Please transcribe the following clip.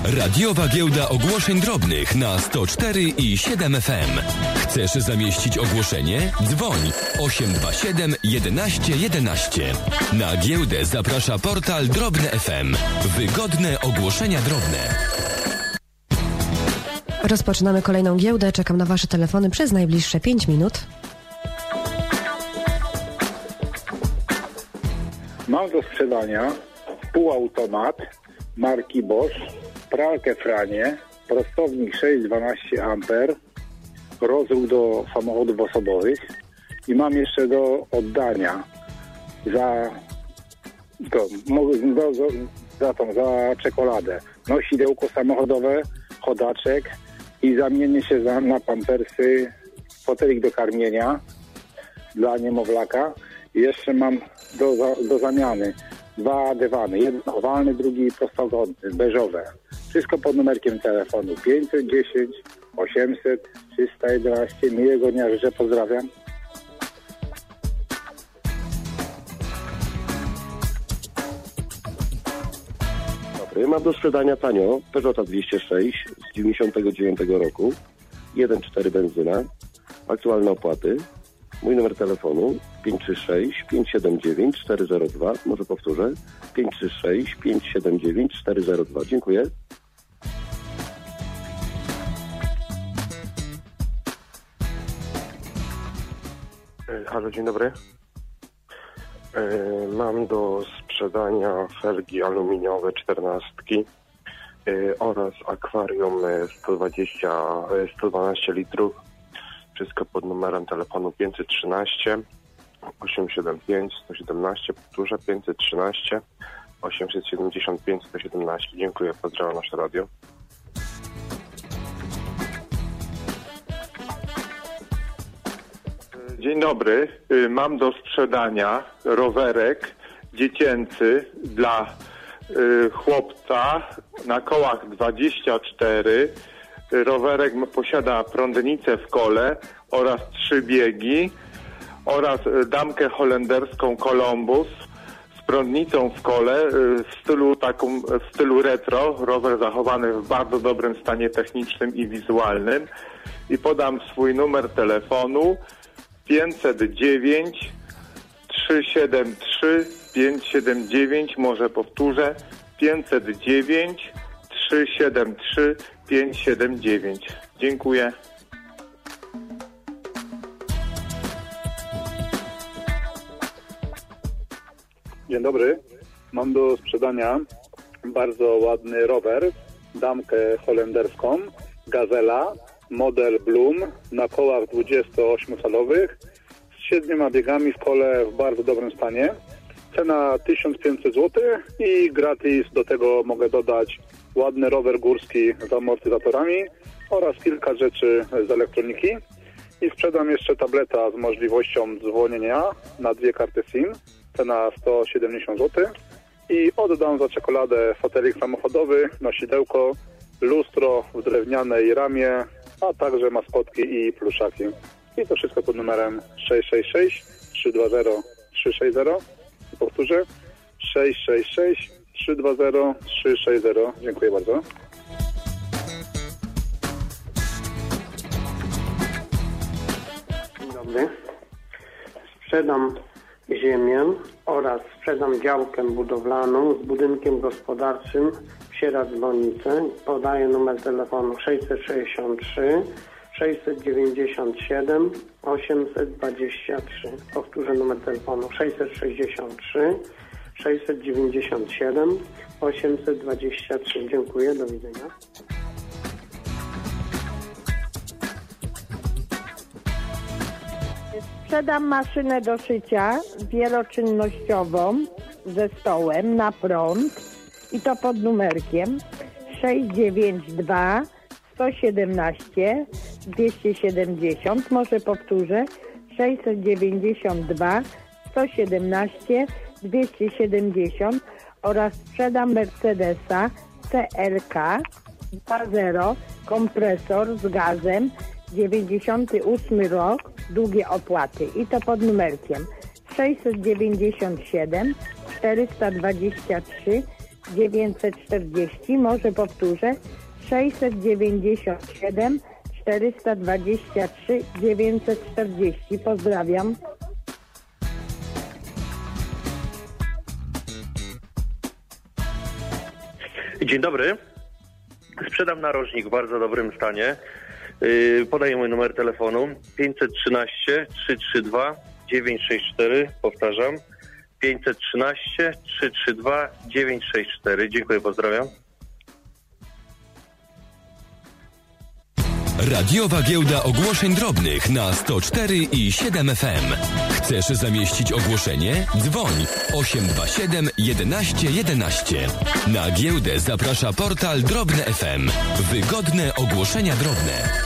Radiowa Giełda Ogłoszeń Drobnych na 104 i 7 FM. Chcesz zamieścić ogłoszenie? Dzwoń 827 11 11. Na giełdę zaprasza portal Drobne FM. Wygodne ogłoszenia drobne. Rozpoczynamy kolejną giełdę. Czekam na Wasze telefony przez najbliższe 5 minut. Mam do sprzedania półautomat marki Bosch, pralkę Franie, prostownik 612 A, rozruch do samochodów osobowych i mam jeszcze do oddania za za czekoladę. Nosidełko samochodowe, chodaczek i zamienię się na pampersy, fotelik do karmienia dla niemowlaka. I jeszcze mam do zamiany 2 dywany, jeden owalny, drugi prostokątny, beżowe. Wszystko pod numerkiem telefonu 510 800 311. Miłego dnia życzę, pozdrawiam. Dobry, mam do sprzedania tanio Peugeota 206 z 99 roku, 1.4 benzyna, aktualne opłaty. Mój numer telefonu 536 579 402. Może powtórzę. 536 579 402. Dziękuję. Halo, dzień dobry. Mam do sprzedania felgi aluminiowe 14 oraz akwarium 112 litrów. Wszystko pod numerem telefonu 513 875 117. Powtórzę 513 875 117. Dziękuję, pozdrawiam nasze radio. Dzień dobry. Mam do sprzedania rowerek dziecięcy dla chłopca na kołach 24. Rowerek posiada prądnicę w kole oraz 3 biegi oraz damkę holenderską Columbus z prądnicą w kole w stylu retro. Rower zachowany w bardzo dobrym stanie technicznym i wizualnym. I podam swój numer telefonu 509 373 579. Może powtórzę 509 373 579. Dziękuję. Dzień dobry. Mam do sprzedania bardzo ładny rower, damkę holenderską, Gazela, model Bloom na kołach 28-calowych z 7 biegami w kole w bardzo dobrym stanie. Cena 1500 zł i gratis do tego mogę dodać ładny rower górski z amortyzatorami oraz kilka rzeczy z elektroniki. I sprzedam jeszcze tableta z możliwością dzwonienia na 2 karty SIM. Cena 170 zł. I oddam za czekoladę fotelik samochodowy, nosidełko, lustro w drewnianej ramie, a także maskotki i pluszaki. I to wszystko pod numerem 666 320 360. Powtórzę 666 320 360. Dziękuję bardzo. Dzień dobry. Sprzedam ziemię oraz sprzedam działkę budowlaną z budynkiem gospodarczym w Sieradzwonice. Podaję numer telefonu 663 697 823. Powtórzę numer telefonu 663 697 823. Dziękuję, do widzenia. Sprzedam maszynę do szycia wieloczynnościową ze stołem na prąd i to pod numerkiem 692 117 270. Może powtórzę 692 117 270 oraz sprzedam Mercedesa CLK 2.0 kompresor z gazem 98 rok, długie opłaty i to pod numerkiem 697 423 940, może powtórzę, 697 423 940. Pozdrawiam. Dzień dobry. Sprzedam narożnik w bardzo dobrym stanie. Podaję mój numer telefonu 513 332 964. Powtarzam 513 332 964. Dziękuję, pozdrawiam. Radiowa Giełda Ogłoszeń Drobnych na 104 i 7 FM. Chcesz zamieścić ogłoszenie? Dzwoń 827 11 11. Na giełdę zaprasza portal Drobne FM. Wygodne ogłoszenia drobne.